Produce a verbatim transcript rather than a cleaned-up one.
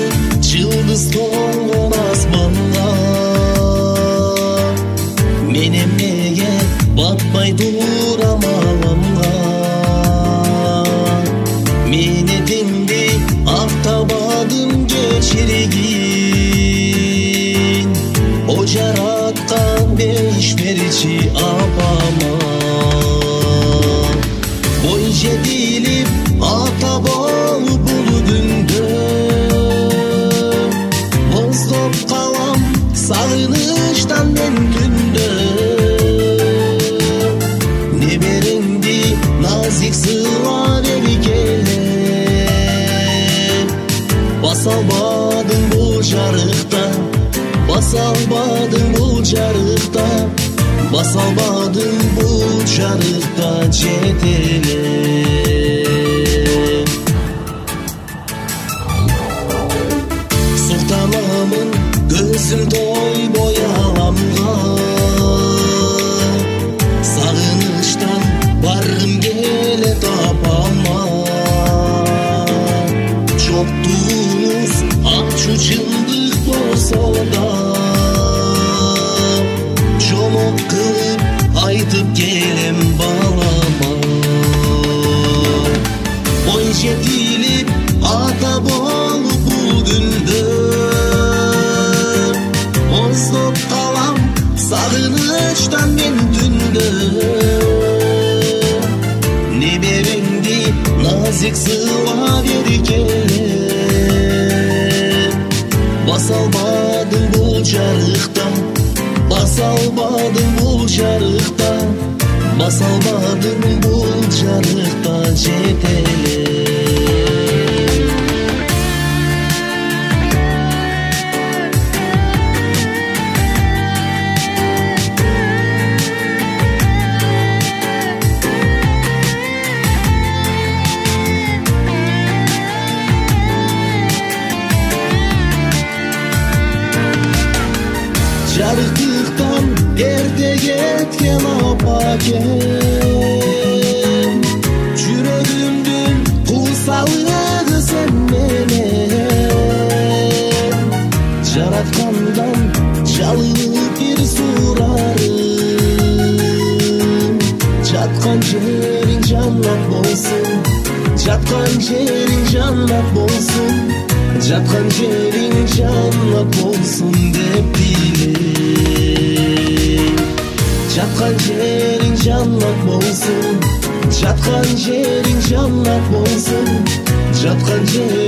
Жылдыз толгон асманга мен эмнеге батпай турам аламга минетимди актабадым кечиргин о жараткан бешберчи апама бой жетилип ата болуп бул күндө боздоп калам сагынычтан мен түндө неберемди назик сыйлап эркелеп баса албадың бул жарыкта баса албадың бул жарыкта баса албадың бул жарыкта жетелеп султанамын көзүм тойбой аламга сагынычтан баргым келет апама жоктугуңуз ачуу чындык болсо да жомок кылып айтып келем балама бой жетилип ата болуп бул күндө боздоп калам сагынычтан мен түндө неберемди назик сыйлап эркелеп баса албадың бул жарыкта баса албадың бул жарыкта баса албадың бул жарыкта жетелеп жарыктыктан эрте кеткен апакем жүрөгүмдүн куусалыгы сен менен жараткандан жалынып бир сурарым жаткан жериң жаннат болсун жаткан жериң жаннат болсун жаткан жериң жаннат болсун деп тилейм жаткан жериң жаннат болсун жаткан жериң жаннат болсун жаткан жериң